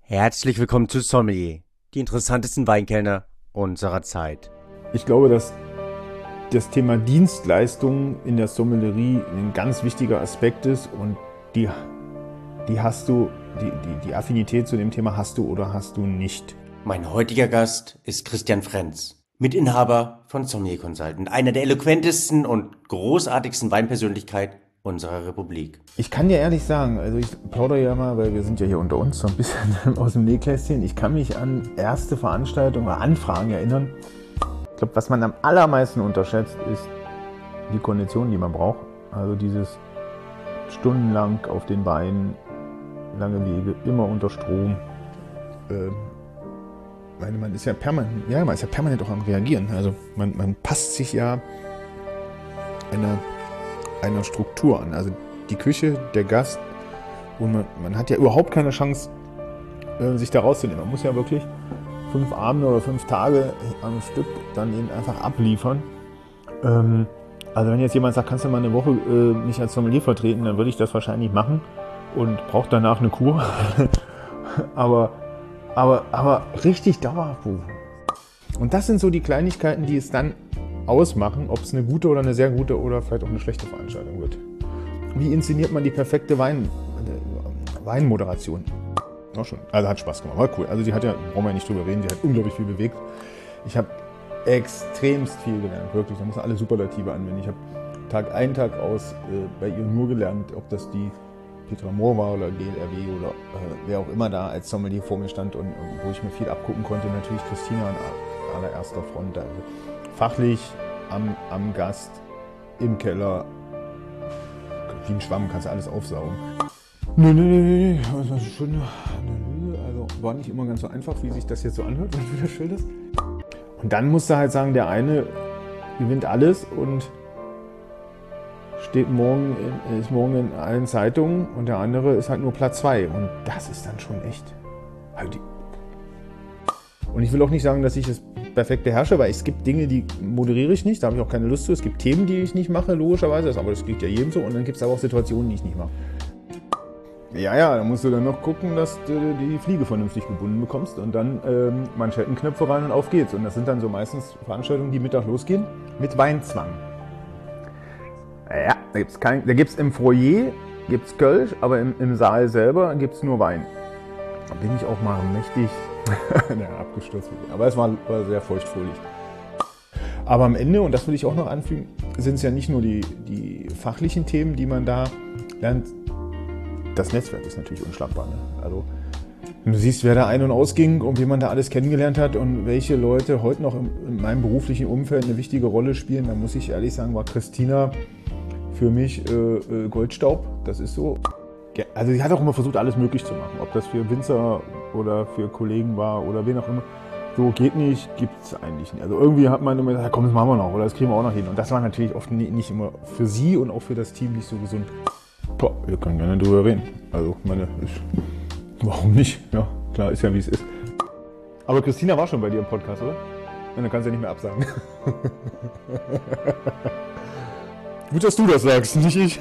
Herzlich willkommen zu Sommelier, die interessantesten Weinkellner unserer Zeit. Ich glaube, dass das Thema Dienstleistung in der Sommelerie ein ganz wichtiger Aspekt ist und die hast du, die Affinität zu dem Thema hast du oder hast du nicht. Mein heutiger Gast ist Christian Frenz, Mitinhaber von Sommelier Consultant, einer der eloquentesten und großartigsten Weinpersönlichkeiten unserer Republik. Ich kann dir ehrlich sagen, also ich plaudere ja mal, weil wir sind ja hier unter uns so ein bisschen aus dem Nähkästchen. Ich kann mich an erste Veranstaltungen oder Anfragen erinnern. Ich glaube, was man am allermeisten unterschätzt, ist die Kondition, die man braucht. Also dieses stundenlang auf den Beinen, lange Wege, immer unter Strom. Man ist ja permanent auch am Reagieren. Also man passt sich ja einer Struktur an. Also die Küche, der Gast, und man hat ja überhaupt keine Chance, sich da rauszunehmen. Man muss ja wirklich 5 Abende oder 5 Tage am Stück dann eben einfach abliefern. Also wenn jetzt jemand sagt, kannst du mal eine Woche mich als Sommelier vertreten, dann würde ich das wahrscheinlich machen und brauche danach eine Kur. aber richtig dauerhaft. Und das sind so die Kleinigkeiten, die es dann ausmachen, ob es eine gute oder eine sehr gute oder vielleicht auch eine schlechte Veranstaltung wird. Wie inszeniert man die perfekte Weinmoderation? Auch schon. Also hat Spaß gemacht, war cool. Also sie hat ja, brauchen wir ja nicht drüber reden, sie hat unglaublich viel bewegt. Ich habe extremst viel gelernt, wirklich. Da muss man alle Superlative anwenden. Ich habe Tag ein, Tag aus bei ihr nur gelernt, ob das die Petra Mohr war oder GLRW oder wer auch immer da als Sommelier vor mir stand und wo ich mir viel abgucken konnte. Natürlich Christina an allererster Front. Also fachlich am Gast, im Keller, wie ein Schwamm, kannst du alles aufsaugen. Nee, also war nicht immer ganz so einfach, wie sich das jetzt so anhört, wenn du das schilderst. Und dann musst du halt sagen, der eine gewinnt alles und ist morgen in allen Zeitungen und der andere ist halt nur Platz 2. Und das ist dann schon echt. Und ich will auch nicht sagen, dass ich das perfekte herrsche, weil es gibt Dinge, die moderiere ich nicht, da habe ich auch keine Lust zu. Es gibt Themen, die ich nicht mache, logischerweise, aber das geht ja jedem so. Und dann gibt es aber auch Situationen, die ich nicht mache. Ja, da musst du dann noch gucken, dass du die Fliege vernünftig gebunden bekommst und dann Manschettenknöpfe rein und auf geht's. Und das sind dann so meistens Veranstaltungen, die Mittag losgehen, mit Weinzwang. Ja, da gibt's im Foyer gibt's Kölsch, aber im Saal selber gibt's nur Wein. Da bin ich auch mal mächtig abgestürzt. Aber es war sehr feuchtfröhlich. Aber am Ende, und das will ich auch noch anfügen, sind es ja nicht nur die fachlichen Themen, die man da lernt. Das Netzwerk ist natürlich unschlagbar. Ne? Also, wenn du siehst, wer da ein- und ausging und wie man da alles kennengelernt hat und welche Leute heute noch in meinem beruflichen Umfeld eine wichtige Rolle spielen, dann muss ich ehrlich sagen, war Christina für mich Goldstaub. Das ist so. Also sie hat auch immer versucht, alles möglich zu machen. Ob das für Winzer oder für Kollegen war oder wen auch immer. So geht nicht, gibt es eigentlich nicht. Also irgendwie hat man immer gesagt, komm, das machen wir noch oder das kriegen wir auch noch hin. Und das war natürlich oft nicht immer für sie und auch für das Team nicht so gesund. Boah, wir können gerne drüber reden. Also warum nicht? Ja, klar, ist ja wie es ist. Aber Christina war schon bei dir im Podcast, oder? Und dann kannst du ja nicht mehr absagen. Gut, dass du das sagst, nicht ich.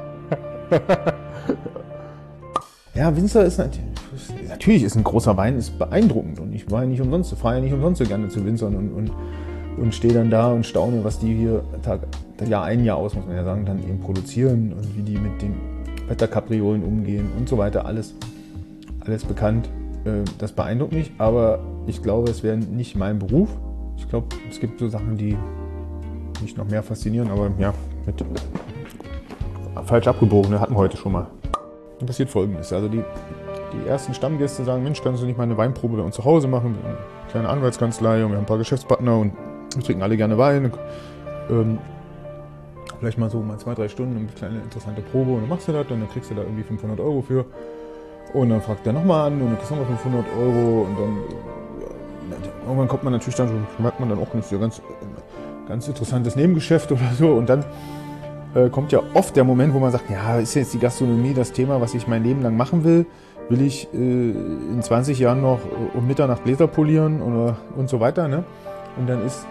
Ja, Winzer ist natürlich ist ein großer Wein, ist beeindruckend und ich fahre ja nicht umsonst so gerne zu Winzern und stehe dann da und staune, was die hier Jahr ein, Jahr aus, muss man ja sagen, dann eben produzieren und wie die mit den Wetterkapriolen umgehen und so weiter, alles bekannt. Das beeindruckt mich, aber ich glaube, es wäre nicht mein Beruf. Ich glaube, es gibt so Sachen, die mich noch mehr faszinieren, aber ja, mit falsch abgebogen, hatten wir heute schon mal. Und passiert Folgendes, also die ersten Stammgäste sagen, Mensch, kannst du nicht mal eine Weinprobe bei uns zu Hause machen? Wir haben eine kleine Anwaltskanzlei und wir haben ein paar Geschäftspartner und wir trinken alle gerne Wein. Vielleicht mal 2-3 Stunden eine kleine interessante Probe und dann machst du das und dann kriegst du da irgendwie 500 € für. Und dann fragt er nochmal an und dann kriegst du nochmal 500 € und dann irgendwann kommt man natürlich dann, merkt man dann auch nicht so ganz interessantes Nebengeschäft oder so und dann kommt ja oft der Moment, wo man sagt, ja, ist jetzt die Gastronomie das Thema, was ich mein Leben lang machen will? Will ich in 20 Jahren noch um Mitternacht Gläser polieren und so weiter, ne? Und dann ist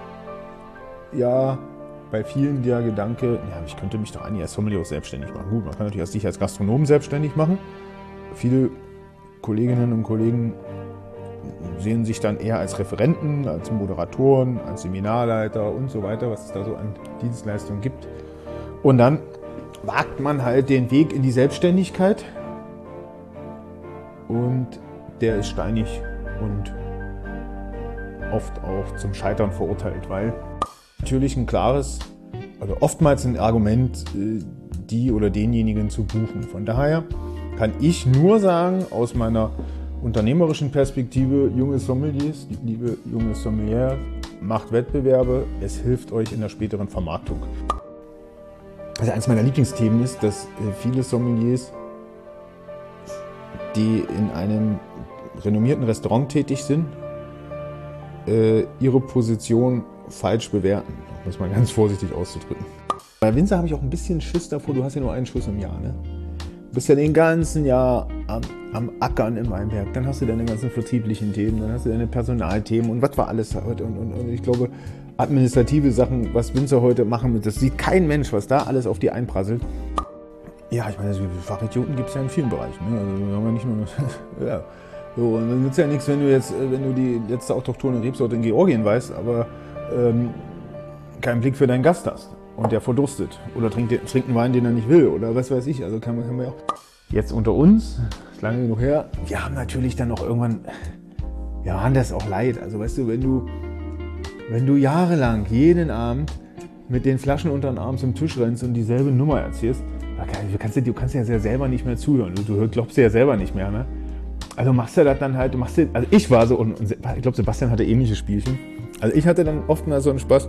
ja bei vielen der Gedanke, ja, ich könnte mich doch eigentlich als Sommelier auch selbstständig machen. Gut, man kann natürlich sich als Gastronom selbstständig machen. Viele Kolleginnen und Kollegen sehen sich dann eher als Referenten, als Moderatoren, als Seminarleiter und so weiter, was es da so an Dienstleistungen gibt. Und dann wagt man halt den Weg in die Selbstständigkeit und der ist steinig und oft auch zum Scheitern verurteilt, weil natürlich ein klares, also oftmals ein Argument, die oder denjenigen zu buchen. Von daher kann ich nur sagen, aus meiner unternehmerischen Perspektive, junge Sommeliers, liebe junge Sommelier, macht Wettbewerbe, es hilft euch in der späteren Vermarktung. Also eines meiner Lieblingsthemen ist, dass viele Sommeliers, die in einem renommierten Restaurant tätig sind, ihre Position falsch bewerten, um das mal ganz vorsichtig auszudrücken. Bei Winzer habe ich auch ein bisschen Schiss davor, du hast ja nur einen Schuss im Jahr, ne? Du bist ja den ganzen Jahr am Ackern im Weinberg, dann hast du deine ganzen vertrieblichen Themen, dann hast du deine Personalthemen und was war alles heute und ich glaube, administrative Sachen, was Winzer heute machen, das sieht kein Mensch, was da alles auf die einprasselt. Ja, ich meine, Fachidioten gibt es ja in vielen Bereichen, ne? Also haben wir nicht nur ja. So, und dann nützt ja nichts, wenn du die letzte autochthone Rebsorte in Georgien weißt, aber keinen Blick für deinen Gast hast und der verdurstet oder trinkt einen Wein, den er nicht will oder was weiß ich. Also kann man ja auch. Jetzt unter uns, ist lange genug her, wir haben natürlich dann auch irgendwann, wir waren das auch leid. Also weißt du, wenn du jahrelang jeden Abend mit den Flaschen unter den Arm zum Tisch rennst und dieselbe Nummer erzählst, du kannst ja selber nicht mehr zuhören. Du glaubst ja selber nicht mehr, ne? Also machst du das dann halt, also ich war so, und ich glaube Sebastian hatte ähnliche Spielchen. Also ich hatte dann oft mal so einen Spaß.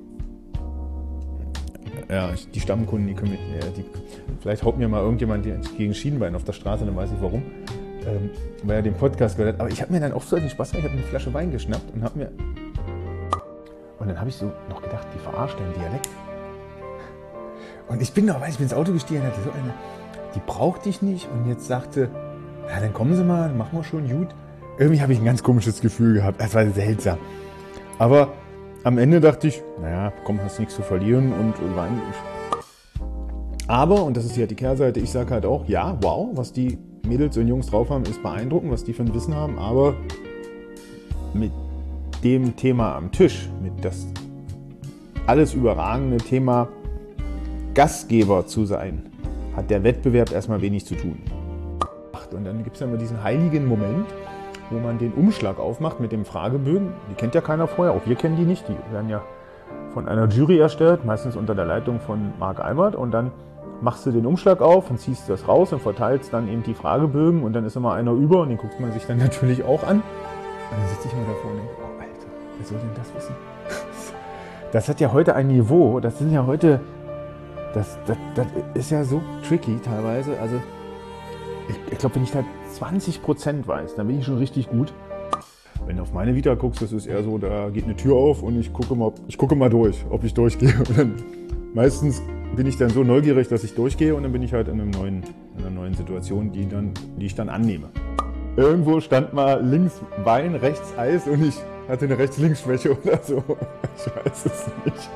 Ja, die Stammkunden, die können mich, vielleicht haut mir mal irgendjemand gegen Schienbein auf der Straße, dann weiß ich warum. Weil er den Podcast gehört hat. Aber ich habe mir dann oft so den Spaß gemacht, ich habe eine Flasche Wein geschnappt und dann habe ich so noch gedacht, die verarscht den Dialekt. Und ich bin ins Auto gestiegen und hatte so eine, die braucht dich nicht und jetzt sagte, ja, dann kommen Sie mal, dann machen wir schon gut. Irgendwie habe ich ein ganz komisches Gefühl gehabt. Es war seltsam. Aber am Ende dachte ich, naja, komm, hast nichts zu verlieren und Wein. Aber, und das ist ja die Kehrseite, ich sage halt auch, ja, wow, was die Mädels und Jungs drauf haben, ist beeindruckend, was die für ein Wissen haben. Aber mit dem Thema am Tisch, mit das alles überragende Thema Gastgeber zu sein, hat der Wettbewerb erstmal wenig zu tun. Und dann gibt es ja immer diesen heiligen Moment, wo man den Umschlag aufmacht mit dem Fragebögen. Die kennt ja keiner vorher, auch wir kennen die nicht. Die werden ja von einer Jury erstellt, meistens unter der Leitung von Marc Albert. Und dann machst du den Umschlag auf und ziehst das raus und verteilst dann eben die Fragebögen. Und dann ist immer einer über und den guckt man sich dann natürlich auch an. Und dann sitze ich immer davor und denke, oh Alter, wer soll denn das wissen? Das hat ja heute ein Niveau, das sind ja heute, das ist ja so tricky teilweise. Also ich glaube, wenn ich da 20% weiß, dann bin ich schon richtig gut. Wenn du auf meine Vita guckst, das ist eher so, da geht eine Tür auf und ich gucke mal durch, ob ich durchgehe. Und dann, meistens bin ich dann so neugierig, dass ich durchgehe und dann bin ich halt in einer neuen Situation, die ich dann annehme. Irgendwo stand mal links Wein, rechts Eis und ich hatte eine Rechts-Links-Schwäche oder so. Ich weiß es nicht.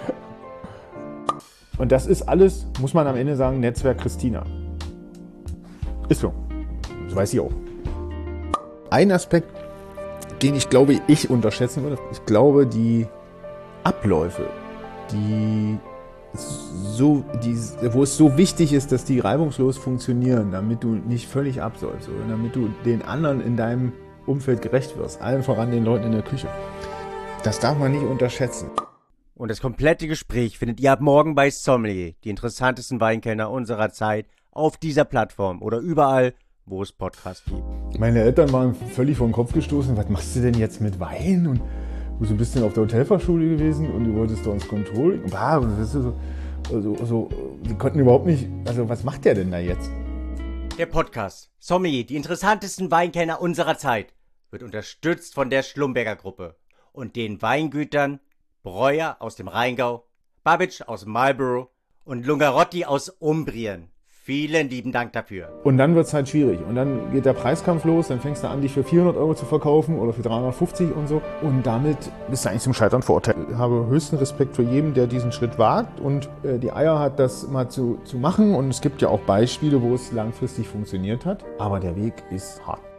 Und das ist alles, muss man am Ende sagen, Netzwerk Christina. Ist so. Das weiß ich auch. Ein Aspekt, den ich glaube, ich unterschätzen würde, ich glaube, die Abläufe, wo es so wichtig ist, dass die reibungslos funktionieren, damit du nicht völlig absäufst, oder damit du den anderen in deinem Umfeld gerecht wirst, allen voran den Leuten in der Küche. Das darf man nicht unterschätzen. Und das komplette Gespräch findet ihr ab morgen bei Sommelier, die interessantesten Weinkellner unserer Zeit, auf dieser Plattform oder überall, wo es Podcasts gibt. Meine Eltern waren völlig vor den Kopf gestoßen. Was machst du denn jetzt mit Wein? Und du bist ein bisschen auf der Hotelfachschule gewesen und du wolltest da ins Controlling. Die konnten überhaupt nicht, also was macht der denn da jetzt? Der Podcast Sommelier, die interessantesten Weinkellner unserer Zeit, wird unterstützt von der Schlumberger Gruppe und den Weingütern Breuer aus dem Rheingau, Babbage aus Marlborough und Lungarotti aus Umbrien. Vielen lieben Dank dafür. Und dann wird es halt schwierig. Und dann geht der Preiskampf los. Dann fängst du an, dich für 400 € zu verkaufen oder für 350 und so. Und damit bist du eigentlich zum Scheitern verurteilt. Ich habe höchsten Respekt vor jedem, der diesen Schritt wagt und die Eier hat, das mal zu machen. Und es gibt ja auch Beispiele, wo es langfristig funktioniert hat. Aber der Weg ist hart.